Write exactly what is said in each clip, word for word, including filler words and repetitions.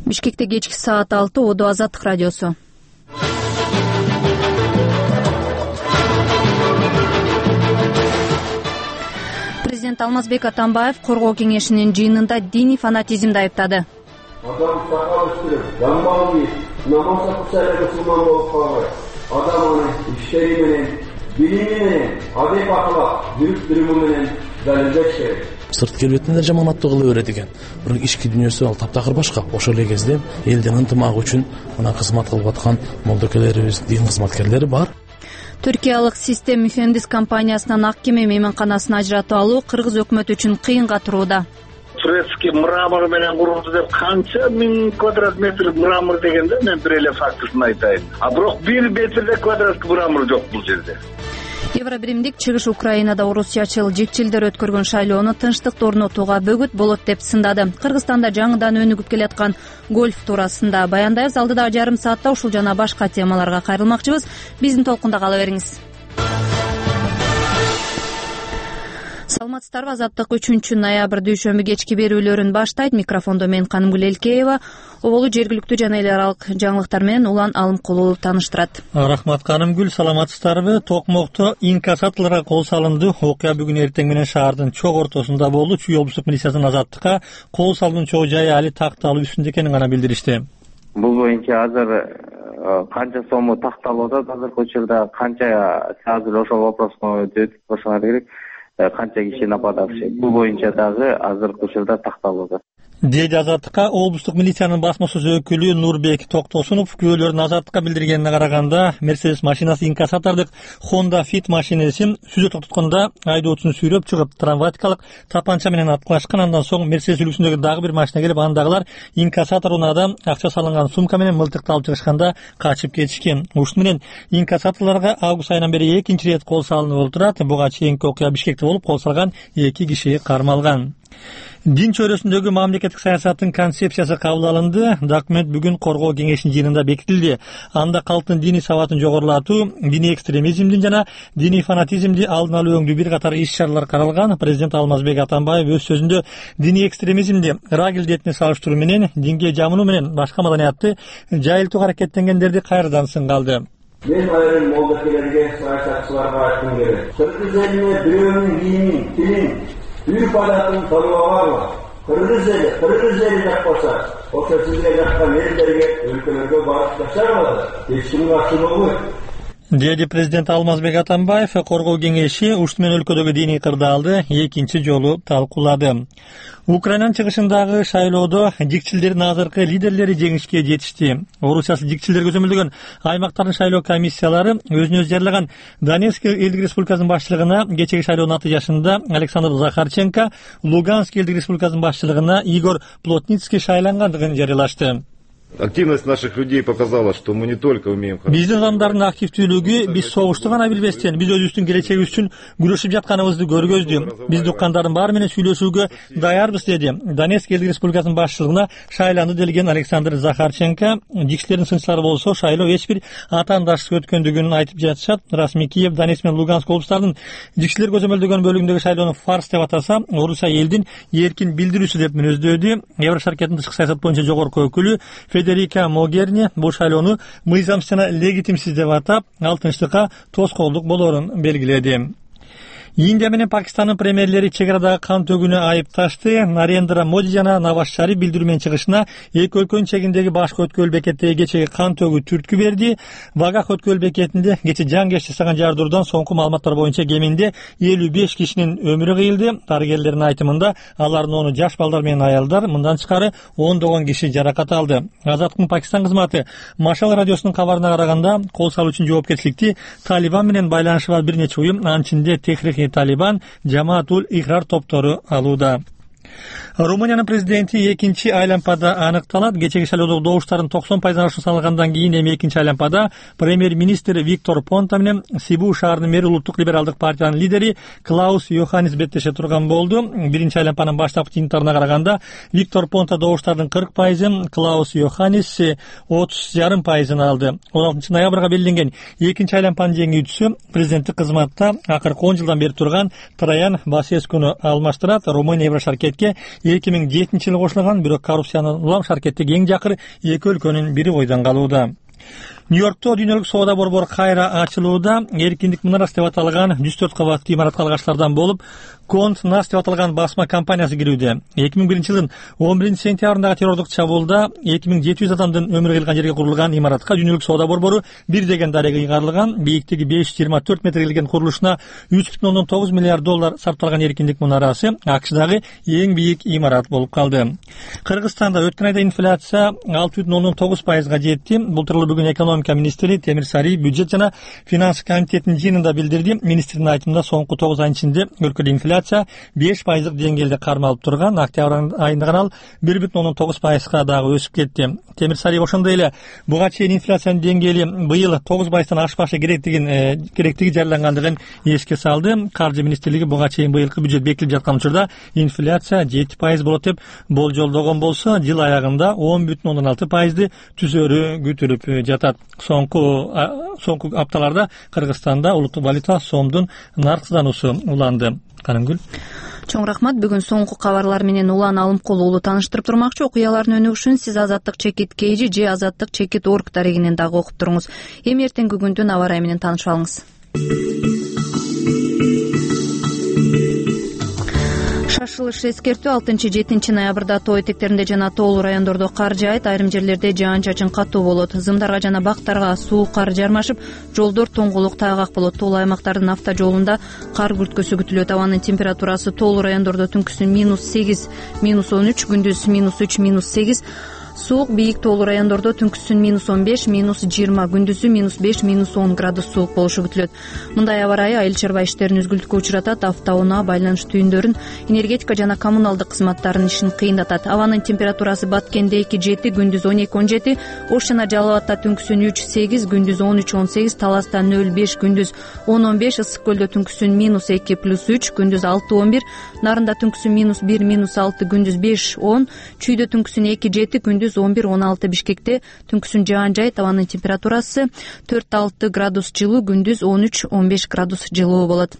Бишкекте кечки саат алты Одо Азаттык радиосу. Президент Алмазбек Атамбаев Коргоо кеңешинин жыйынында диний фанатизмди айыптады. Адам сакал өстүрүп, дамбал кийип, намаз окуса эле мусулман болуп калбай, адам аны иштери менен, билими менен, адеп акылак, жүрүп-туруму менен далилдеш керек. Сырт келбетинде жаман аттуу кыла берет экен. Бирок ички дүйнөсү ал таптакыр башка. Ошол эле кезде элдин ынтымагы үчүн мына кызмат кылып аткан молдокелерибиз, дин кызматкерлери бар. Түркиялык Систем Mühendis компаниясынан ак кеме мейманканасын ажыратып алуу кыргыз өкмөтү үчүн кыйынга турууда. Турецкий мрамор менен курулду деп канча миң квадрат метр мрамор дегенде мен бир эле фактысын айтайын. А бирок бир метрде квадрат мрамор жок бул жерде. Евробиримдик чыгыш Украинада орусчачыл жекчилдер өткөргөн шайлоону тынчтыкты орнотууга бөгөт болот деп сындады. Кыргызстанда жаңыдан өнүгүп келаткан гольф туурасында баяндайбыз. Алдыдагы жарым саатта ушул жана башка темаларга кайрылмакчыбыз. Биздин толкунда кала бериңиз. Саламатсыздарбы? Азаттык үчүнчү ноябрь дүйшөмбү кечки берүүлөрүн баштайт. Микрофондо мен Канымгүл Элкеева. Оболу жергиликтүү жана эл аралык жаңылыктар менен Улан Алымкулуу таныштырат. Рахмат Канымгүл, саламатсыздарбы? Токмокто инкассаторлорго кол салынды. Окуя бүгүн эртең менен шаардын чок ортосунда болду. Чүй облустук милициясынын Азаттыкка кол салуунун чогуу жайы али такталуу үстүндө экенин гана билдиришти. Бул боюнча азыр канча сому такталууда, азыркы учурда канча азыр ошол вопроско өтүп башлаган керек. Канча киши нападавший. Бул боюнча дагы азыркы учурда такталууда. Деди Азаттыкка облустук милициянын басма сөз өкүлү Нурбек Токтосунов. Күбөлөрдүн Азаттыкка билдиргенине караганда, Мерседес машинасы инкассатордук Honda Fit машинесин сүзө токтоткондо айдоочусун сүйрөп чыгып, травматикалык тапанча менен аткылашкан. Андан соң Мерседес үлгүсүндөгү дагы бир машина келип, андагылар инкассатор унаада акча салынган сумка менен мылтыкты алып чыгышканда качып кетишкен. Ушун менен инкассаторлорго август айынан бери экинчи ирет кол салынып отурат. Буга чейинки окуя Бишкекте болуп, кол салган эки киши кармалган. Дин чөйрөсүндөгү мамлекеттик саясаттын концепциясы кабыл алынды. Документ бүгүн Коргоо кеңешинин жыйынында бекитилди. Анда калктын диний сабатын жогорулатуу, диний экстремизмдин жана диний фанатизмди алдын алуу өңдүү бир катар иш-чаралар каралган. Президент Алмазбек Атамбаев өз сөзүндө диний экстремизмди Рагел детине салыштыруу менен, динге жамынуу менен башка маданиятты жайылтууга аракеттенгендерди кайрадан сынга Мен айрым молдокелерге, саясатчыларга айткым келет. Кыргыз элине бирөөнүн динин, тилин, үрп адатын таныбаган. Кыргыз эли, кыргыз эли жакпаса, ошо сизге жаккан элдерге, өлкөлөргө барып жашабады. Эч ким каршы болбойт. Деди президент Алмазбек Атамбаев. Коргоо кеңеши ушул менен өлкөдөгү диний кырдаалды экинчи жолу талкуулады. Украинанын чыгышындагы шайлоодо жикчилдердин азыркы лидерлери жеңишке жетишти. Орусиясы жикчилдер көзөмөлдөгөн аймактардын шайлоо комиссиялары өзүнө өзү жарылаган Донецк элдик республикасынын башчылыгына кечеги шайлоонун натыйжасында Александр Захарченко, Луганск элдик республикасынын башчылыгына Игорь Плотницкий шайлангандыгын жарыялашты. Активность наших людей показала, что мы не только умеем... Биздин адамдардын активдүүлүгү биз согушту гана билбестен, биз өзүбүздүн келечегибиз үчүн күрөшүп жатканыбызды көргөздү. Биз уккандардын баары менен сүйлөшүүгө даярбыз, деди. Донецк элдик республикасынын башчылыгына шайланды делген Александр Захарченко. Жикчилердин сынчылары болсо шайлоо эч бир атаандашсыз өткөндүгүн айтып жатышат. Расмий Киев, Донецк менен Луганск облустарынын жикчилер көзөмөлдөгөн бөлүгүндөгү шайлоону фарс деп атаса, Орусия элдин эркин билдирүүсү деп мүнөздөдү. Евро шаркеттин тышкы саясат боюнча жогорку өкүлү Федерика Могерни бул шайлоону мыйзамсыз жана легитимсиз деп атап, ал тынчтыкка тоскоолдук болоорун белгиледи. Индия менен Пакистандын премьерлери чек арадагы кан төгүүнү айыпташты. Нарендра Моди жана Наваз Шариф билдирүү менен чыгышына эки өлкөнүн чегиндеги башкы өткөл бекеттеги кечеги кан төгүү түрткү берди. Вагах өткөл бекетинде кече жангеш жасаган жардыруудан соңку маалыматтар боюнча кеминде элүү беш кишинин өмүрү кыйылды. Дарыгерлердин айтымында алардын ону жаш балдар менен аялдар, мындан тышкары ондогон киши жаракат алды. Азаттыктын Пакистан кызматы Машал радиосунун кабарына караганда, кол салуу үчүн жоопкерчиликти Талибан менен байланышы бар бир нече уюм, анын ичинде Техрик Талибан, Жамаатул Ихрар топтору алууда. Румыниянын президенти экинчи айлампада аныкталат. Кечеги шайлоодогу добуштардын токсон пайыздан ашуун саналгандан кийин эми экинчи айлампада премьер-министр Виктор Понта менен Сибу шаарынын мэри улуттук либералдык партиянын лидери Клаус Йоханнис беттеше турган болду. Биринчи айлампанын баштапкы жыйынтыктарына караганда Виктор Понта добуштардын кырк пайызын, Клаус Йоханнис отуз жарым пайызын алды. он алтынчы ноябрга белгиленген экинчи айлампанын жеңүүчүсү президенттик кызматта акыркы он жылдан бери турган Траян Басескуну алмаштырат. Румыния Еврошаркет аракетке эки миң жетинчи жылы кошулган, бирок коррупцияны улам аракеттеги эң жакыр эки өлкөнүн бири бойдон калууда. Нью-Йоркто дүйнөлүк соода борбору кайра ачылууда. Эркиндик мунарасы деп аталган жүз төрт кабаттуу имаратка алгачлардан болуп, Конт Нас деп аталган басма компаниясы кирүүдө. эки миң биринчи жылдын он биринчи сентябрындагы террордук чабуулда эки миң жети жүз адамдын өмүрү кыйылган жерге курулган имаратка дүйнөлүк соода борбору бир деген дареге ыйгарылган. Бийиктиги беш жүз жыйырма төрт метр келген курулушуна үч бүтүн ондон тогуз миллиард доллар сарпталган Эркиндик мунарасы АКШдагы эң бийик имарат болуп калды. Кыргызстанда өткөн айда инфляция алты бүтүн ондон тогуз пайызга жетти. Бул тууралуу бүгүн экономика министри Темир Сарий бюджет жана финанс комитетинин жыйынында билдирди. Министрдин айтымында соңку тогуз ай ичинде өлкөдө инфляция беш пайыздык деңгээлде кармалып турган. Октябрь айында гана ал бир бүтүн ондон тогуз пайызга дагы өсүп кетти. Темир Сарий ошондой эле буга чейин инфляциянын деңгээли быйыл тогуз пайыздан ашпашы керектигин керектиги жарыялангандыгын эске салды. Каржы министрлиги буга чейин быйылкы бюджет бекитилип жаткан учурда инфляция жети пайыз болот деп болжолдогон болсо, жыл аягында он бүтүн ондон алты пайызды түзөрү күтүлүп жатат. Соңку соңку апталарда Кыргызстанда улуттук валюта сомдун нарксыздануусу уланды. Канымгүл. Чоң рахмат. Бүгүн соңку кабарлар менен Улан Алымкул уулу тааныштырып турмакчы. Окуялардын өнүгүшүн сиз Азаттык чекит kg же Азаттык чекит точка орг дарегинен дагы окуп туруңуз. Эми эртеңки күндүн аба ырайы менен таанышып алыңыз. Шашылыш эскертүү алтынчы жетинчи ноябрда тоо этектеринде жана тоолуу райондордо кар жаайт, айрым жерлерде жаан-чачын катуу болот. Зымдарга жана бактарга суук кар жармашып, жолдор тоңгулук таагак болот. Тоолуу аймактардын автожолунда кар күрткөсү күтүлөт. Абанын температурасы тоолуу райондордо түнкүсүн минус сегиз, минус он үч, күндүз минус үч, минус сегиз. Суук бийик тоолуу райондордо түнкүсүн минус он беш, минус жыйырма, күндүзү минус беш, минус он градус суук болушу күтүлөт. Мындай аба ырайы айыл чарба иштерин үзгүлтүккө учуратат, автоунаа байланыш түйүндөрүн, энергетика жана коммуналдык кызматтардын ишин кыйындатат. Абанын температурасы Баткенде эки жети, күндүз он эки он жети, Ош жана Жалал Абадта түнкүсүн үч сегиз, күндүз он үч он сегиз, Таласта нөл беш, күндүз он он беш, Ысык көлдө түнкүсүн минус эки плюс үч, күндүз алты он бир, Нарында түнкүсүн минус бир, минус алты, күндүз беш он, Чүйдө түнкүсүн эки жети, күндүз он бир он алты, Бишкекте түнкүсүн жаан жайт, абанын температурасы төрт алты градус жылуу, күндүз он үч он беш градус жылуу болот.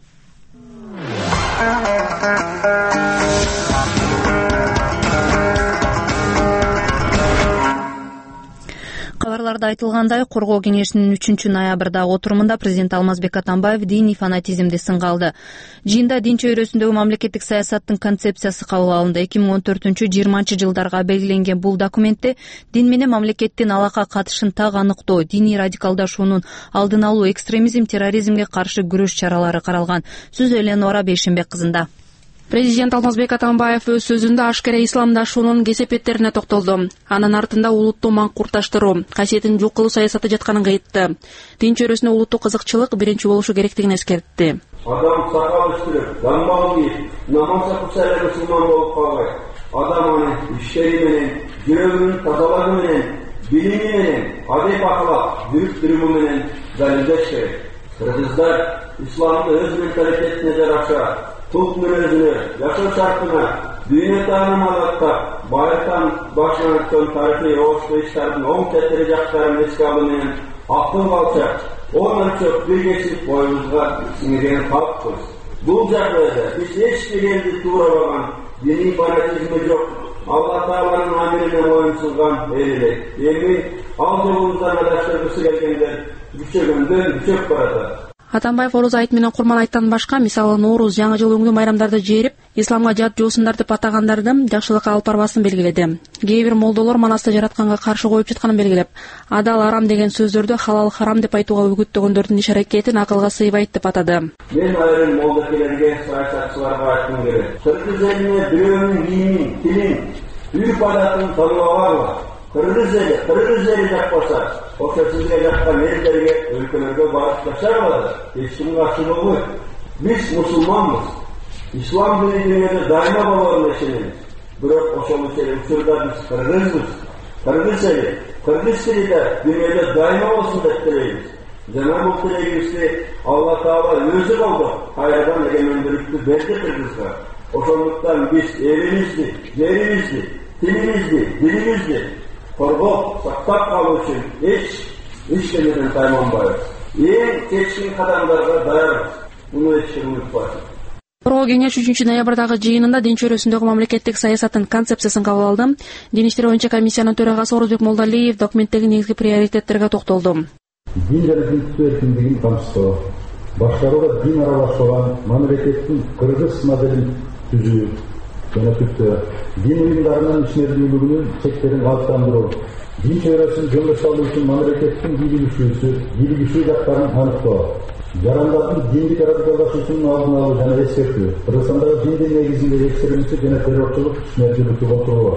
Кабарларда айтылгандай, Коргоо кеңешинин үчүнчү ноябрдагы отурумунда президент Алмазбек Атамбаев диний фанатизмди сынга алды. Жыйында дин чөйрөсүндөгү мамлекеттик саясаттын концепциясы кабыл алынды. эки миң он төртүнчү жыйырманчы жылдарга белгиленген бул документте дин менен мамлекеттин алака катышын так аныктоо, диний радикалдашуунун алдын алуу, экстремизм, терроризмге каршы күрөш чаралары каралган. Сөз Эленора Бейшенбек кызында. Президент Алмазбек Атамбаев өз сөзүндө ашкере исламдашуунун кесепеттерине токтолду. Анын артында улутту маңкурташтыруу, касиетин жок кылуу саясаты жатканын айтты. Дин чөйрөсүнө улуттук кызыкчылык биринчи болушу керектигин эскертти. Адам сакал өстүрүп, дамбал кийип, намаз окуса эле мусулман болуп калбайт. Адам анын иштери менен, жүрөгүнүн тазалыгы менен, билими менен, адеп акылак, жүрүп-туруму менен далилдеш керек. Кыргыздар исламды өз менталитетине жараша, тук мүнөзүнө, жашоо шартына, дүйнө таанымын алаттап, байыртан башынан өткөн тарыхый оошто иштардын оң тетири жактарын эске алуу менен акыл алчак, он өлчөп бир кесип боюбузга сиңирген калппыз. Бул жагдайда биз эч дегенди туурабаган, диний фанатизми жок, Алла Тааланын амирине моюнсунган эл элек. Эми ал жолубуздан адаштыргысы келгендер күчөгөндөн күчөп баратат. Атамбаев оруз айт менен курман айттан башка, мисалы Нооруз, жаңы жыл өңдүү майрамдарды жээрип, исламга жат жоосундар деп атагандарды жакшылыкка алып барбасын белгиледи. Кээ бир молдолор манасты жаратканга каршы коюп жатканын белгилеп, адал арам деген сөздөрдү халал харам деп айтууга үгүттөгөндөрдүн иш аракетин акылга сыйбайт деп атады. Мен айрым молдокелерге, саясатчыларга айткым келет. Кыргыз элине бирөөнүн кийимин, тилин, үрп адатын таныбагыла. Кыргыз эли, кыргыз эли жакпаса, ошо сизге жаккан элдерге, өлкөлөргө барып жашай алады. Эч ким каршы болбойт. Биз мусулманбыз. Ислам дини дүйнөдө дайыма болорун ишенебиз. Бирок ошол эле учурда биз кыргызбыз. Кыргыз эли, кыргыз тили да дүйнөдө дайыма болсун деп тилейбиз. Жана бул тилегибизди Алла Таала өзү колдоп, кайрадан эгемендүүлүктү берди Кыргызга. Ошондуктан биз элибизди, жерибизди, тилибизди, дилибизди коргоп, сактап калуу үчүн эч эчкимден тайманбайбыз. Эң кечкен кадамдарга даярбыз. Муну эч ким унутпасын. Коргоо кеңеш үчүнчү ноябрдагы жыйынында дин чөйрөсүндөгү мамлекеттик саясаттын концепциясын кабыл алды. Дин иштери боюнча комиссиянын төрагасы Орозбек Молдалиев документтеги негизги приоритеттерге токтолду. Дин жана дин эркиндигин камсыздоо, башкарууга дин аралашпаган мамлекеттин кыргыз моделин түзүү жана түптөө, дин уюмдарынын ишмердүүлүгүнүн чектерин калыптандыруу, дин чөйрөсүн жөндөшү үчүн мамлекеттин бийлигишүүсү, бийлигишүү жактарын аныктоо, жарандардын диндик радикалдашуусунун алдын алуу жана эскертүү, Кыргызстандагы диндин негизинде экстремисттик жана террорчулук ишмердүүлүктү болтуруу,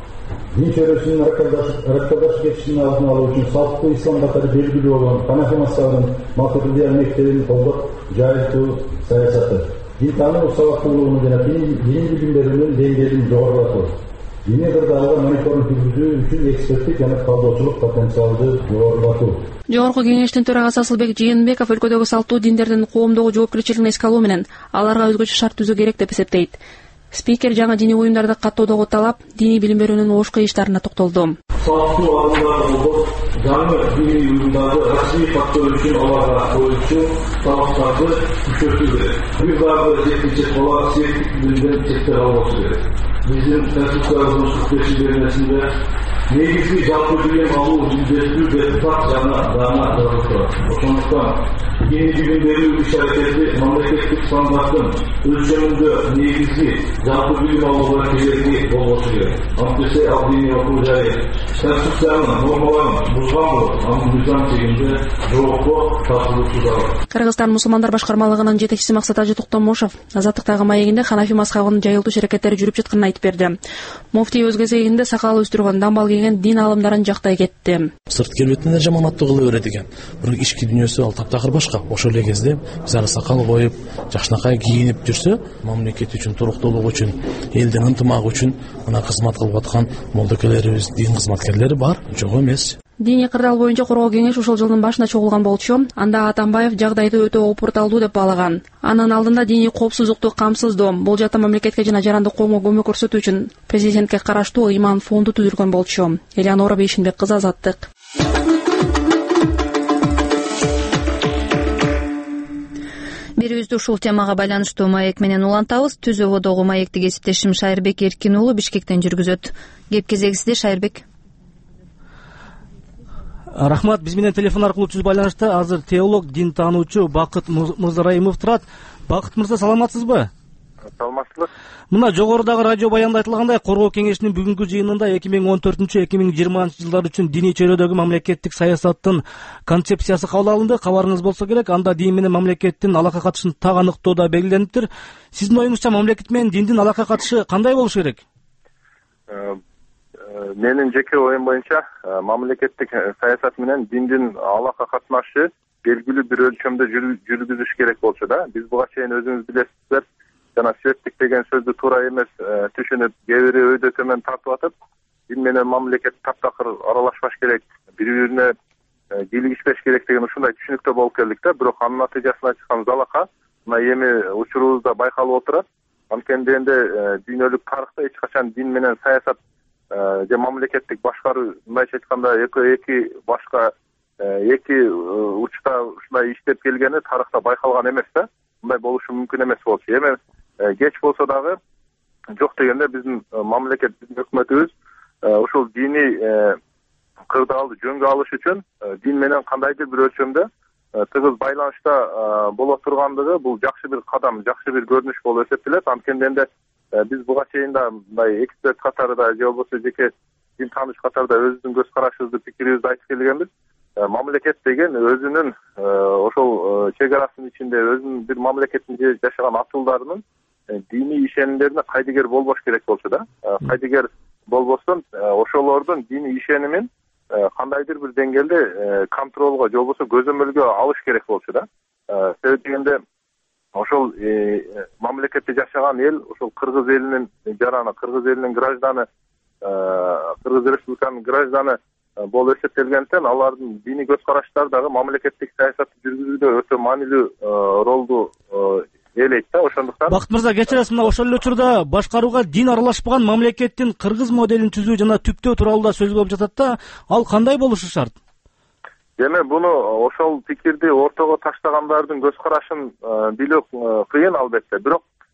дин чөйрөсүнүн радикалдашып кетишинин алдын алуу үчүн салттуу ислам катары белгилүү болгон Ханафи мазхабынын Матуридия мектебин колдоп жайылтуу саясаты, дин таануу сабактуулугун жана дин билимдеринин деңгээлин жогорулатуу, диний кырдаалга мониторинг жүргүзүү үчүн эксперттик жана колдоочулук потенциалды жогорулатуу. Жогорку кеңештин төрагасы Асылбек Жыйынбеков өлкөдөгү салттуу диндердин коомдогу жоопкерчилигин эске алуу менен аларга өзгөчө шарт түзүү керек деп эсептейт. Спикер жаңы диний уюмдарды каттоодогу талап, диний билим берүүнүн ош кыйыштарына токтолду. Салттуу алымдар болуп, жаңы диний уюмдарды расмий каттоо үчүн аларга коюлчу талаптарды күчөтүү керек. Бир дагы жетинчи кола сертик билимден чектер албашы керек. Биздин конституциябыздын төрт бермесинде негизги жалпы билим алуу милдеттүү деп так жана дана жазылып турат. Ошондуктан диний билим берүү иш-аракети мамлекеттик стандарттын өлчөмүндө негизги жалпы билим алууга керектүү болбошу керек. Антесе ал диний окуу жайы конституциянын нормаларын бузган болуп, анын мыйзам чегинде жоопко тартылуусу зарыл. Кыргызстан мусулмандар башкармалыгынын жетекчиси Максат Ажы Токтомушев Азаттыктагы маегинде Ханафи мазхабынын жайылтуу аракеттери жүрүп жатканын айтып берди. Муфтий өз кезегинде сакал өстүргөн, дамбал кийген дин аалымдарын жактай кетти. Сырт келбетинде жаманаттуу кыла берет экен. Бирок ички дүйнөсү ал таптакыр башка. Ошол эле кезде биз аны сакал коюп, жакшынакай кийинип жүрсө, мамлекет үчүн, туруктуулук үчүн, элдин ынтымагы үчүн мына кызмат кылып аткан молдокелерибиз, дин кызматкерлери бар, жок эмес. Диний кырдаал боюнча коргоо кеңеш ушул жылдын башында чогулган болчу. Анда Атамбаев жагдайды өтө опурталдуу деп баалаган. Анын алдында диний коопсуздукту камсыздоо, болжатта мамлекетке жана жарандык коомго көмөк көрсөтүү үчүн президентке караштуу ыйман фонду түзүлгөн болчу. Элеонора Бейшинбек кызы, Азаттык. Берүүбүздү ушул темага байланыштуу маек менен улантабыз. Түз ободогу маекти кесиптешим Шайырбек Эркин уулу Бишкектен жүргүзөт. Кеп кезеги сизде, Шайырбек. Рахмат, биз менен телефон аркылуу түз байланышта азыр теолог, дин таануучу Бакыт Мырзарайымов турат. Бакыт мырза, саламатсызбы? Саламатсызбы. Мына жогорудагы радио баянда айтылгандай, коргоо кеңешинин бүгүнкү жыйынында эки миң он төртүнчү эки миң жыйырманчы жылдар үчүн диний чөйрөдөгү мамлекеттик саясаттын концепциясы кабыл алынды. Кабарыңыз болсо керек, анда дин менен мамлекеттин алака катышын так аныктоодо белгилениптир. Сиздин оюңузча мамлекет менен диндин алака катышы кандай болуш керек? Менин жеке оюм боюнча мамлекеттик саясат менен диндин алака катнашы белгилүү бир өлчөмдө жүргүзүш керек болчу да. Биз буга чейин өзүңүз билесиздер, жана светтик деген сөздү туура эмес түшүнүп, кээ бири өйдө төмөн тартып атып, дин менен мамлекет таптакыр аралашпаш керек, бири бирине кийлигишпеш керек деген ушундай түшүнүктө болуп келдик да. Бирок анын натыйжасына чыккан залака мына эми учурубузда байкалып отурат. Анткени энде дүйнөлүк тарыхта эч качан дин менен саясат же мамлекеттик башкаруу, мындайча айтканда, эки башка эки учта ушундай иштеп келгени тарыхта байкалган эмес да. Мындай болушу мүмкүн эмес болчу. Эми кеч болсо дагы жок дегенде биздин мамлекет, биздин өкмөтүбүз ушул диний кырдаалды жөнгө алыш үчүн дин менен кандайдыр бир өлчөмдө тыгыз байланышта боло тургандыгы бул жакшы бир кадам, жакшы бир көрүнүш болуп эсептелет. Анткени энде биз буга чейин да мындай эксперт катарында же болбосо жеке дин таануучу катарында өзүбүздүн көз карашыбызды, пикирибизди айтып келгенбиз. Мамлекет деген өзүнүн ошол чек арасынын ичинде өзүнүн бир мамлекеттин жашаган атуулдарынын диний ишенимдерине кайдыгер болбош керек болчу да. Кайдыгер болбостон ошолордун диний ишенимин кандайдыр бир деңгээлде контролго же болбосо көзөмөлгө алыш керек болчу да. Себеби дегенде ошол мамлекетте жашаган эл, ошол кыргыз элинин жараны, кыргыз элинин гражданы, Кыргыз Республиканын гражданы болуп эсептелгендиктен алардын диний көз караштары дагы мамлекеттик саясатты жүргүзүүдө өтө маанилүү ролду ээлейт да. Ошондуктан Бакыт мырза, кечиресиз, мына ошол эле учурда башкарууга дин аралашпаган мамлекеттин кыргыз моделин түзүү жана түптөө тууралуу да сөз болуп жатат да. Ал кандай болушу шарт? Эми буну ошол пикирди ортого таштагандардын көз карашын билүү кыйын албетте. Бирок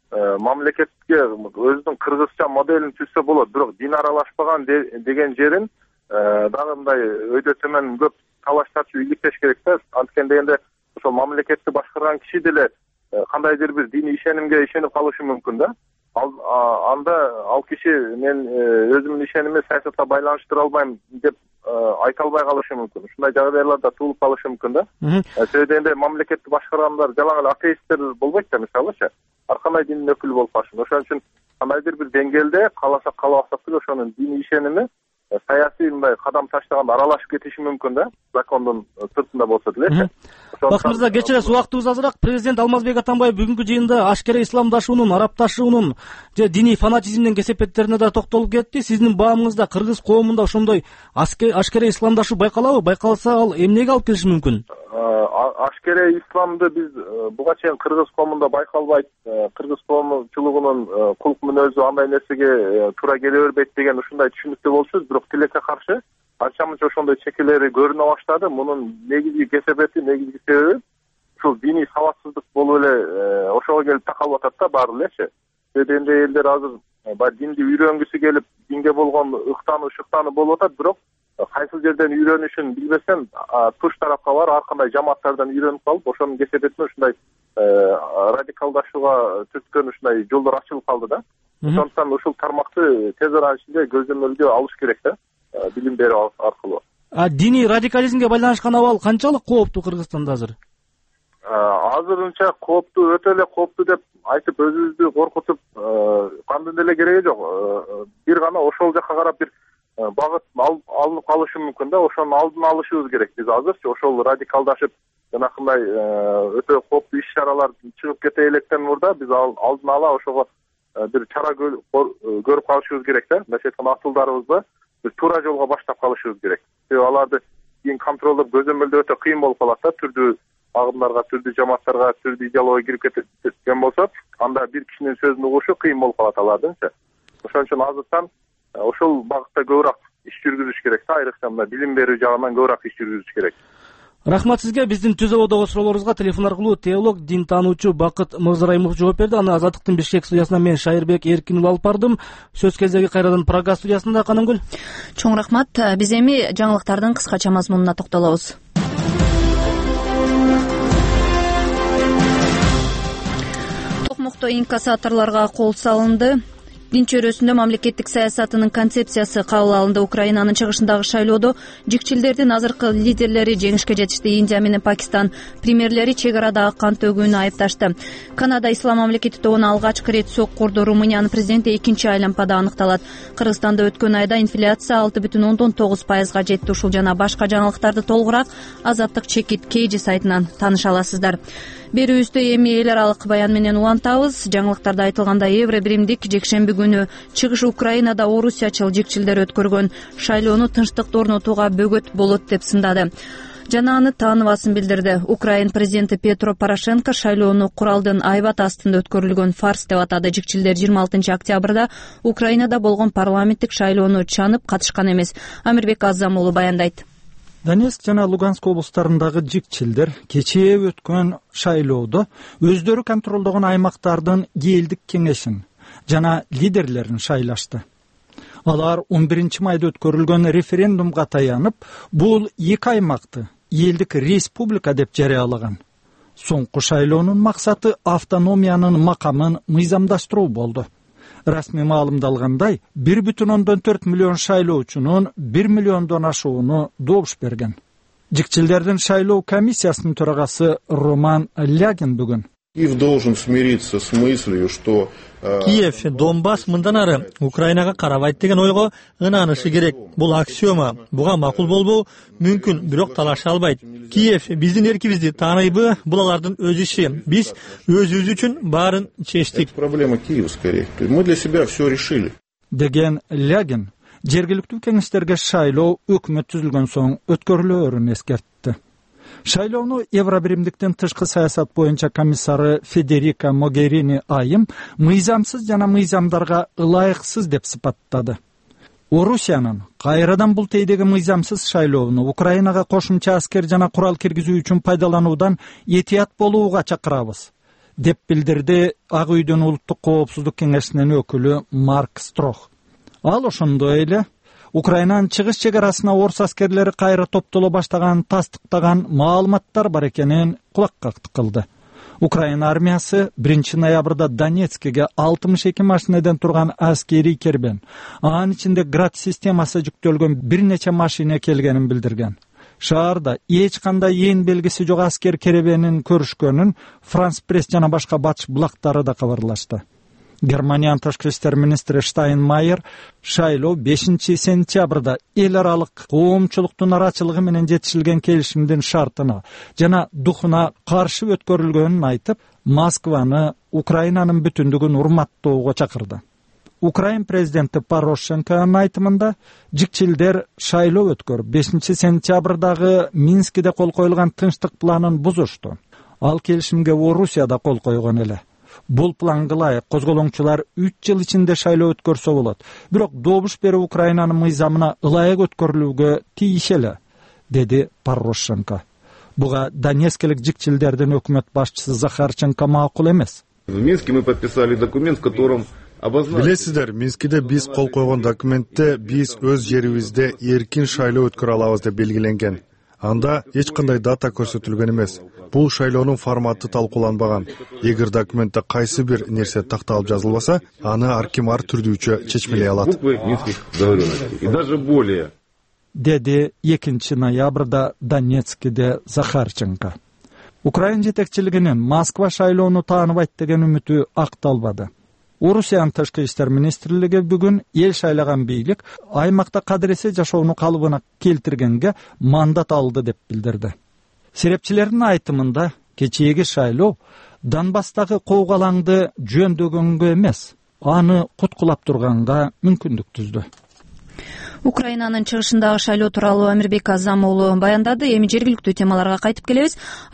мамлекетке өзүнүн кыргызча моделин түзсө болот, бирок дин аралашпаган деген жерин дагы мындай өйдө төмөн көп талаш тартуу иликтеш керек да. Анткени дегенде ошол мамлекетти башкарган киши деле кандайдыр бир диний ишенимге ишенип калышы мүмкүн да. Ал анда ал киши мен өзүмдүн ишенимди саясатка байланыштыра албайм деп айта албай калышы мүмкүн. Ушундай жагдайларда туулуп калышы мүмкүн да. Себеби дегенде мамлекетти башкаргандар жалаң эле атеисттер болбойт да, мисалычы. Ар кандай диндин өкүлү болуп калышын. Ошон үчүн кандайдыр бир деңгээлде кааласак каалабасак деле ошонун диний ишеними саясий мындай кадам таштаганда аралашып кетиши мүмкүн да, закондун сыртында болсо делечи. Бакыт мырза, кечиресиз, убактыбыз азыраак. Президент Алмазбек Атамбаев бүгүнкү жыйында ашкере исламдашуунун, арабташуунун же диний фанатизмдин кесепеттерине да токтолуп кетти. Сиздин баамыңызда кыргыз коомунда ошондой ашкере исламдашуу байкалабы? Байкалса, ал эмнеге алып келиши мүмкүн? Ашкере исламды биз буга чейин кыргыз коомунда байкалбайт, кыргыз коомчулугунун кулк мүнөзү андай нерсеге туура келе бербейт деген ушундай түшүнүктө болчубуз, бирок тилекке каршы анча мынча ошондой чекелери көрүнө баштады. Мунун негизги кесепети, негизги себеби ушул диний сабатсыздык болуп эле ошого келип такалып атат да баары элечи. Дегенде элдер азыр баягы динди үйрөнгүсү келип, динге болгон ыктануу, шыктануу болуп атат, бирок кайсы жерден үйрөнүшүн билбесен, туш тарапка бар ар кандай жамааттардан үйрөнүп калып, ошонун кесепетинен ушундай радикалдашууга түрткөн ушундай жолдор ачылып калды да. Ошондуктан ушул тармакты тез арада ичинде көзөмөлгө алыш керек да, билим берүү аркылуу. А диний радикализмге байланышкан абал канчалык кооптуу Кыргызстанда азыр? Азырынча кооптуу, өтө эле кооптуу деп айтып өзүбүздү коркутуп кандын деле кереги жок. Бир гана ошол жака карап бир багыт алынып калышы мүмкүн да. Ошонун алдын алышыбыз керек. Биз азырчы ошол радикалдашып, жанакындай өтө кооптуу иш-чаралар чыгып кете электен мурда биз алдын ала ошого бир чара көрүп калышыбыз керек да. Мисалы атуулдарыбызды бир туура жолго баштап калышыбыз керек. Себеби аларды кийин контролдоп көзөмөлдөө өтө кыйын болуп калат да. Түрдүү агымдарга, түрдүү жамааттарга, түрдүү идеология кирип кеткен болсо, анда бир кишинин сөзүн угушу кыйын болуп калат алардынчы. Ошон үчүн азыртан ошол багытта көбүрөөк иш жүргүзүш керек да, айрыкча мына билим берүү жагынан көбүрөөк иш жүргүзүш керек. Рахмат сизге. Биздин түз ободогу суроолорубузга телефон аркылуу теолог, дин таануучу Бакыт Мырзарайымов жооп берди. Аны Азаттыктын Бишкек студиясынан мен Шайырбек Эркин уулу алып бардым. Сөз кезеги кайрадан Прага студиясында. Канымгүл. Чоң рахмат. Биз эми жаңылыктардын кыскача мазмунуна токтолобуз. Токмокто инкассаторлорго кол салынды. Дин чөйрөсүндө мамлекеттик саясатынын концепциясы кабыл алынды. Украинанын чыгышындагы шайлоодо жикчилдердин азыркы лидерлери жеңишке жетишти. Индия менен Пакистан премьерлери чек арадагы кан төгүүнү айыпташты. Канада ислам мамлекети тобуна алгачкы рет сок курду. Румыниянын президенти экинчи айлампада аныкталат. Кыргызстанда өткөн айда инфляция алты бүтүн ондон тогуз пайызга жетти. Ушул жана башка жаңылыктарды толугураак Азаттык чекит Кейжи сайтынан тааныша аласыздар. Берүүбүздө эми эл аралык баян менен улантабыз. Жаңылыктарда айтылгандай, Евро биримдик жекшемби күнү чыгыш Украинада орусиячыл жикчилдер өткөргөн шайлоону тынчтыкты орнотууга бөгөт болот деп сындады жана аны тааныбасын билдирди. Украин президенти Петро Порошенко шайлоону куралдын айбат астында өткөрүлгөн фарс деп атады. Жикчилдер жыйырма алтынчы октябрда Украинада болгон парламенттик шайлоону чанып катышкан эмес. Амирбек Азам уулу баяндайт. Донецк жана Луганск облустарындагы жикчилдер кечээ өткөн шайлоодо өздөрү контролдогон аймактардын элдик кеңешин жана лидерлерин шайлашты. Алар он биринчи майда өткөрүлгөн референдумга таянып, бул эки аймакты элдик республика деп жарыялаган. Соңку шайлоонун максаты автономиянын макамын мыйзамдаштыруу болду. Расмий маалымдалгандай, бир бүтүн ондон төрт миллион шайлоочунун бир миллиондон ашууну добуш берген. Жикчилдердин шайлоо комиссиясынын төрагасы Роман Лягин бүгүн Киев должен смириться с мыслью, что Киев Донбасс мындан ары Украинага карабайт деген ойго ынаанышы керек. Бул аксиома. Буга макул болбоо мүмкүн, бирок талаша албайт. Киев биздин эркибизди тааныйбы? Бул алардын өз иши. Биз өзүбүз үчүн баарын чечтик. Проблема Киева скорее. Мы для себя все решили. Деген Лягин жергиликтүү кеңештерге шайлоо өкмөт түзүлгөн соң өткөрүлөөрүн эскертти. Шайлоону Евробиримдиктин тышкы саясат боюнча комиссары Федерика Могерини айым мыйзамсыз жана мыйзамдарга ылайыксыз деп сыпаттады. Орусиянын кайрадан бул тейдеги мыйзамсыз шайлоону Украинага кошумча аскер жана курал киргизүү үчүн пайдалануудан этият болууга чакырабыз. деп билдирди Ак үйдүн улуттук коопсуздук кеңешинин өкүлү Марк Строх. Ал ошондой эле Украинанын чыгыш чек арасына орус аскерлери кайра топтоло баштаганын тастыктаган маалыматтар бар экенин кулаккактык кылды. Украина армиясы биринчи ноябрда Донецкеге алтымыш эки машинеден турган аскерий кербен, анын ичинде град системасы жүктөлгөн бир нече машина келгенин билдирген. Шаарда эч кандай ээн белгиси жок аскер керебенин көрүшкөнүн Франс пресс жана башка батыш булактары да кабарлашты. Германиянын тышкы иштер министри Штайнмайер шайлоо бешинчи сентябрда эл аралык коомчулуктун нарачылыгы менен жетишилген келишимдин шартына жана духуна каршы өткөрүлгөнүн айтып, Москваны Украинанын бүтүндүгүн урматтоого чакырды. Украин президенти Порошенконун айтымында жикчилдер шайлоо өткөрүп, бешинчи сентябрдагы Минскиде кол коюлган тынчтык планын бузушту. Ал келишимге Орусия да кол койгон эле. Бул планга ылайык козголоңчулар үч жыл ичинде шайлоо өткөрсө болот. Бирок добуш берүү Украинанын мыйзамына ылайык өткөрүлүүгө тийишели, деди Порошенко. Буга Донецкелик жикчилдердин өкмөт башчысы Захарченко макул эмес. В Минске мы подписали документ, в котором Билесиздер, Минскиде биз кол койгон документте биз өз жерибизде эркин шайлоо өткөрө алабыз деп белгиленген. Анда эч кандай дата көрсөтүлгөн эмес. Бул шайлоонун форматы талкууланбаган. Эгер документте кайсы бир нерсе такталып жазылбаса, аны ар ким ар түрдүүчө чечмелей алат. И даже более. Деди экинчи ноябрда Донецкиде Захарченко. Украин жетекчилигинин Москва шайлоону тааныбайт деген үмүтү акталбады. Орусиянын тышкы иштер министрлиги бүгүн эл шайлаган бийлик аймакта кадыресе жашоону калыбына келтиргенге мандат алды деп билдирди. Серепчилердин айтымында кечээги шайлоо Донбасстагы коогалаңды жөндөгөнгө эмес, аны куткулап турганга мүмкүндүк түздү. Украинанын чыгышындагы шайлоо тууралуу Амирбек Азам уулу баяндады. Эми жергиликтүү темаларга кайтып келебиз.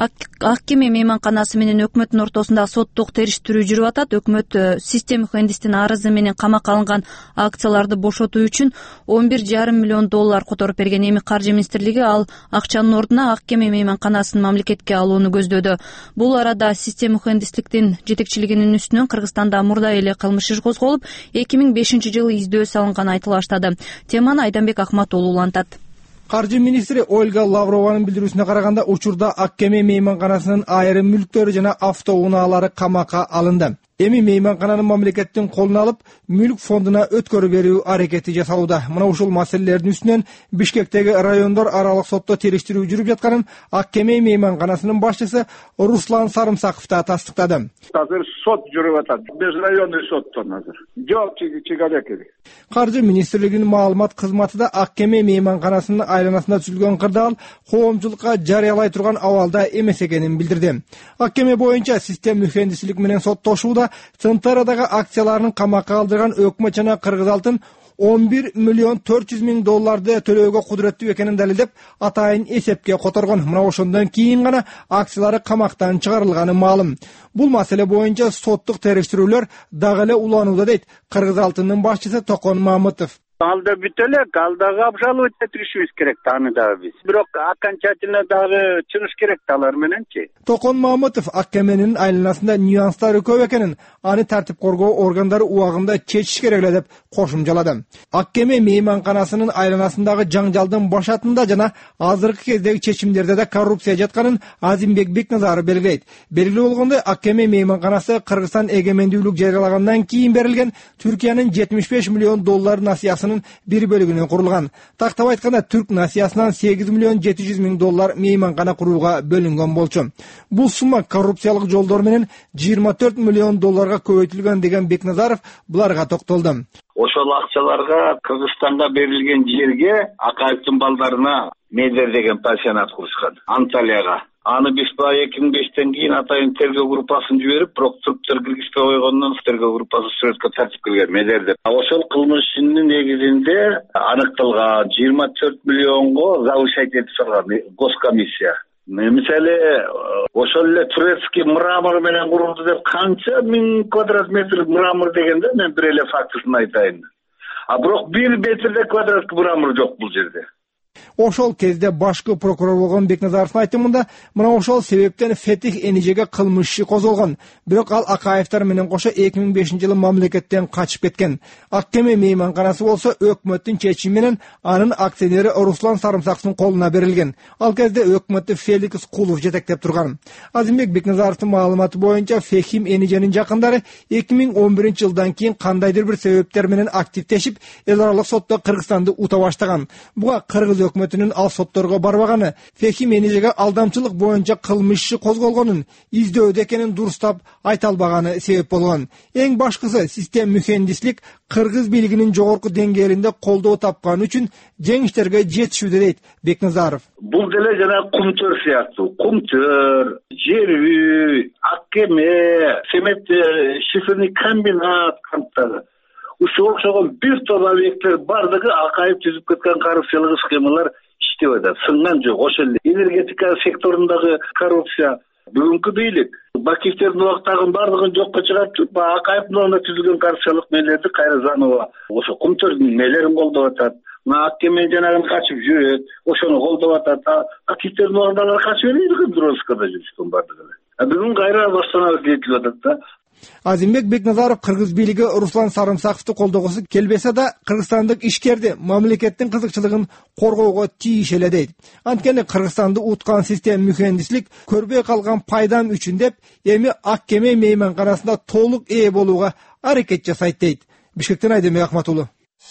Ак кеме мейманканасы менен өкмөттүн ортосунда соттук териштирүү жүрүп атат. Өкмөт систем мухандистин арызы менен камакка алынган акцияларды бошотуу үчүн он бир жарым миллион доллар которуп берген. Эми каржы министрлиги ал акчанын ордуна ак кеме мейманканасын мамлекетке алууну көздөдү. Бул арада систем мухандисттиктин жетекчилигинин үстүнөн Кыргызстанда мурда эле кылмыш иш козголуп, эки миң бешинчи жылы издөө салынганы айтыла баштады. Теманы Айданбек Ахматоолу улантат. Каржы министри Ольга Лаврованын билдирүүсүнө караганда, учурда ак кеме мейманканасынын айрым мүлктөрү жана автоунаалары камакка алынды. Эми мейманкананы мамлекеттин колуна алып, мүлк фондуна өткөрүп берүү аракети жасалууда. Мына ушул маселелердин үстүнөн Бишкектеги райондор аралык сотто териштирүү жүрүп жатканын ак кеме мейманканасынын башчысы Руслан Сарымсаков да тастыктады. Азыр сот жүрүп атат. Межрайонный соттон азыр. Жок чыгарат. Каржы министрлигинин маалымат кызматы да ак кеме мейманканасынын айланасында түзүлгөн кырдаал коомчулукка жарыялай турган абалда эмес экенин билдирди. Ак кеме боюнча систем мухандислик менен соттошууда Центарадагы акцияларын камакка алдырган өкмөт жана Кыргыз алтын он бир миллион төрт жүз миң долларды төлөөгө кудуреттүү экенин далилдеп, атайын эсепке которгон. Мына ошондон кийин гана акциялары камактан чыгарылганы маалым. Бул маселе боюнча соттук териштирүүлөр дагы эле уланууда, дейт Кыргыз алтынынын башчысы Токон Мамытов. Алда бүт эле, алдагы обжаловать этишибиз керек аны дагы биз. Бирок окончательно дагы чыгыш керек алар мененчи. Токон Мамытов ак кеменин айланасында нюанстары көп экенин, аны тартип коргоо органдары убагында чечиш керек эле деп кошумчалады. Ак кеме мейманканасынын айланасындагы жаңжалдын башатында жана азыркы кездеги чечимдерде да коррупция жатканын Азимбек Бекназаров белгилейт. Белгилүү болгондой, ак кеме мейманканасы Кыргызстан эгемендүүлүк жарыялагандан кийин берилген Түркиянын жетимиш беш миллион доллар насыясын бир бөлүгүнөн курулган. Тактап айтканда, түрк насыясынан сегиз миллион жети жүз миң доллар мейманкана курууга бөлүнгөн болчу. Бул сумма коррупциялык жолдор менен жыйырма төрт миллион долларга көбөйтүлгөн деген Бекназаров буларга токтолду. Ошол акчаларга Кыргызстанга берилген жерге Акаевдин балдарына Медер деген пансионат курушкан, Анталияга. Аны биз эки миң бештен кийин атайын тергөө группасын жиберип, бирок түрктөр киргизбей койгондон тергөө группасы сүрөткө тартип келген Медер деп. Ошол кылмыш ишинин негизинде аныкталган жыйырма төрт миллионго завышать этип салган госкомиссия. Мисалы, ошол эле турецкий мрамор менен курулду деп канча миң квадрат метр мрамор дегенде мен бир эле фактысын айтайын. А бирок бир метрде квадрат мрамор жок бул жерде. ошол кезде башкы прокурор болгон Бекназаровдун айтымында мына ошол себептен Фетих Энижеге кылмыш иши козголгон. Бирок ал Акаевдер менен кошо эки миң бешинчи жылы мамлекеттен качып кеткен. Ак кеме мейманканасы болсо өкмөттүн чечими менен анын акционери Руслан Сарымсактын колуна берилген. Ал кезде өкмөттү Феликс Кулов жетектеп турган. Азимбек Бекназаровдун маалыматы боюнча Фехим Эниженин жакындары эки миң он биринчи жылдан кийин кандайдыр бир себептер менен активдешип, эл аралык сотто Кыргызстанды ута баштаган. Буга кыргыз өкмөтүнүн ал сотторго барбаганы, Фехим Энижеге алдамчылык боюнча кылмыш иши козголгонун, издөөдө экенин дурустап айта албаганы себеп болгон. Эң башкысы систем мухендислик кыргыз бийлигинин жогорку деңгээлинде колдоо тапканы үчүн жеңиштерге жетишүүдө дейт Бекназаров. Бул деле жана кумтөр сыяктуу, кумтөр, жер үй, ак кеме, семет шиферный комбинат канттары. Ушуга окшогон бир топ объекттер бардыгы Акаев түзүп кеткен коррупциялык схемалар иштеп атат. Сынган жок. Ошол эле энергетика секторундагы коррупция, бүгүнкү бийлик Бакиевтердин убактагын бардыгын жокко чыгарып, Акаевдин ордуна түзүлгөн коррупциялык мээлерди кайра заново ошо кумтөрдүн мээлерин колдоп атат. Ак кеме жанагын качып жүрөт, ошону колдоп атат. Бакиевтердин ордуна качып жүрөт, Дроскада жүрүшкөн бардыгы. Бүгүн кайра баштанабыз дейилип атат да. Азимбек Бекназаров кыргыз бийлиги Руслан Сарымсаковду колдогусу келбесе да, кыргызстандык ишкерди мамлекеттин кызыкчылыгын коргоого тийиш эле дейт. Анткени Кыргызстанды уткан систем мухендислик көрбөй калган пайдам үчүн деп, эми ак кеме мейманканасында толук ээ болууга аракет жасайт дейт. Бишкектен Айдемек Акматулу.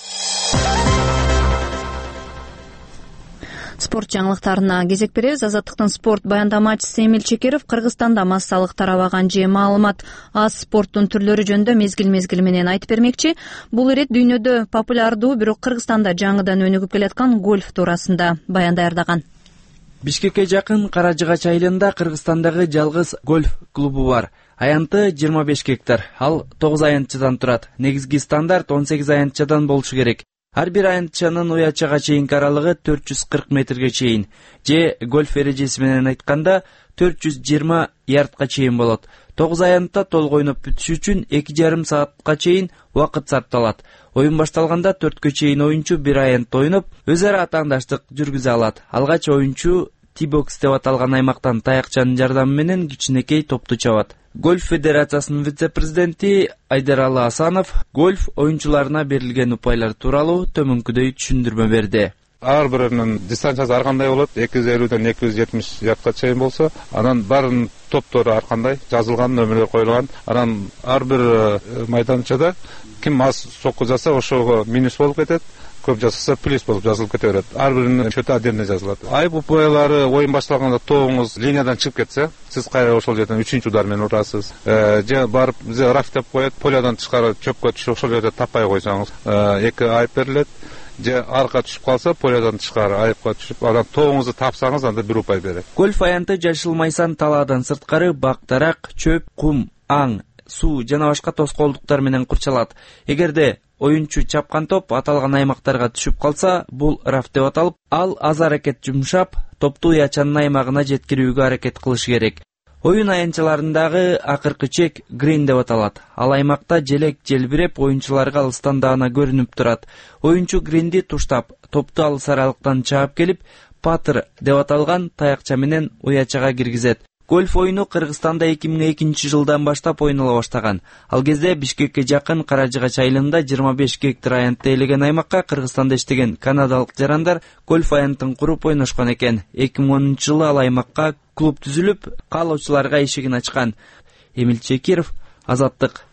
Спорт жаңылыктарына кезек беребиз. Азаттыктын спорт баяндамачысы Эмил Чекеров Кыргызстанда массалык тарабаган же маалымат аз спорттун түрлөрү жөнүндө мезгил-мезгил менен айтып бермекчи. Бул ирет дүйнөдө популярдуу, бирок Кыргызстанда жаңыдан өнүгүп келаткан гольф туурасында баян даярдаган. Бишкекке жакын Каражыгач айылында Кыргызстандагы жалгыз гольф клубу бар. Аянты жыйырма беш гектар. Ал тогуз аянтчадан турат. Негизги стандарт он сегиз аянтчадан болушу керек. Ар бир аянтчанын уячага чейинки аралыгы төрт жүз кырк метрге чейин, же гольф эрежеси менен айтканда төрт жүз жыйырма ярдка чейин болот. тогуз аянтта толук ойноп бүтүш үчүн эки жарым саатка чейин убакыт сарпталат. Оюн башталганда төрткө чейин оюнчу бир аянтта ойноп, өз ара атаандаштык жүргүзө алат. Алгач оюнчу тибокс деп аталган аймактан таякчанын жардамы менен кичинекей топту чабат. Гольф федерациясынын вице-президенти Айдаралы Асанов гольф оюнчуларына берилген упайлар тууралуу төмөнкүдөй түшүндүрмө берди. Ар биринин дистанциясы ар кандай болот, эки жүз элүүдөн эки жүз жетимиш ярдка чейин болсо, анан баарынын топтору ар кандай жазылган, нөмүрлөр коюлган. Анан ар бир майданчада ким аз сокку жаса ошого минус болуп кетет. Көп жасаса плюс болуп жазылып кете берет. Ар биринин чөтү отдельно жазылат. Айып упайлары оюн башталганда тоогуңуз линиядан чыгып кетсе, сиз кайра ошол жерден үчүнчү удар менен урасыз. Же барып бизе раф деп коет, полядан тышкары чөпкө түшүп ошол жерде таппай койсоңуз, эки айып берилет. Же арка түшүп калса, полядан тышкары айыпка түшүп, анан тоогуңузду тапсаңыз, анда бир упай берет. Гольф аянты жашыл майсан талаадан сырткары бактарак, чөп, кум, аң, суу жана башка тоскоолдуктар менен курчалат. Эгерде оюнчу чапкан топ аталган аймактарга түшүп калса, бул раф деп аталып, ал аз аракет жумшап, топту уячанын аймагына жеткирүүгө аракет кылыш керек. Оюн аянчаларындагы акыркы чек грин деп аталат. Ал аймакта желек желбиреп, оюнчуларга алыстан даана көрүнүп турат. Оюнчу гринди туштап, топту алыс аралыктан чаап келип, патыр деп аталган таякча менен уячага киргизет. Гольф оюну Кыргызстанда эки миң экинчи жылдан баштап ойнола баштаган. Ал кезде Бишкекке жакын Каражыгач айылында жыйырма беш гектар аянтты ээлеген аймакка Кыргызстанда иштеген канадалык жарандар гольф аянтын куруп ойношкон экен. эки миң онунчу жылы ал аймакка клуб түзүлүп, каалоочуларга эшигин ачкан. Эмил Чекиров, Азаттык.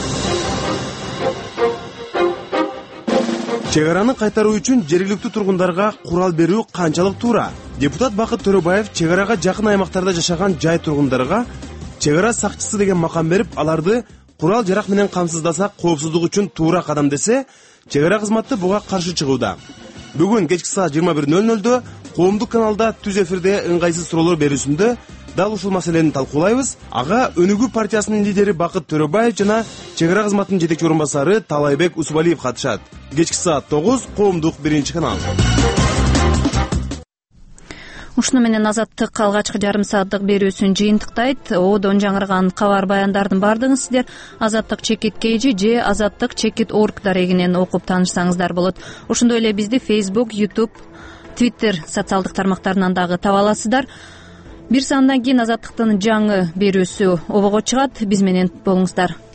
Чек араны кайтаруу үчүн жергиликтүү тургундарга курал берүү канчалык туура? Депутат Бакыт Төрөбаев чек арага жакын аймактарда жашаган жай тургундарга чек ара сакчысы деген макам берип, аларды курал жарак менен камсыздасак коопсуздук үчүн туура кадам десе, чек ара кызматы буга каршы чыгууда. Бүгүн кечки саат жыйырма бир нөл нөлдө коомдук каналда түз эфирде ыңгайсыз суроолор берүүсүндө дал ушул маселени талкуулайбыз. Ага Өнүгүү партиясынын лидери Бакыт Төрөбаев жана чек ара кызматынын жетекчи орун басары Талайбек Усубалиев катышат. Кечки саат тогуз, коомдук биринчи канал. Ушуну менен Азаттык алгачкы жарым сааттык берүүсүн жыйынтыктайт. Одон жаңырган кабар баяндардын бардыгын сиздер Азаттык чекит кейжи же Азаттык чекит орг дарегинен окуп таанышсаңыздар болот. Ошондой эле бизди Facebook, YouTube, Twitter социалдык тармактарынан дагы таба аласыздар. Бир саамдан кийин Азаттыктын жаңы берүүсү обого чыгат. Биз менен болуңуздар.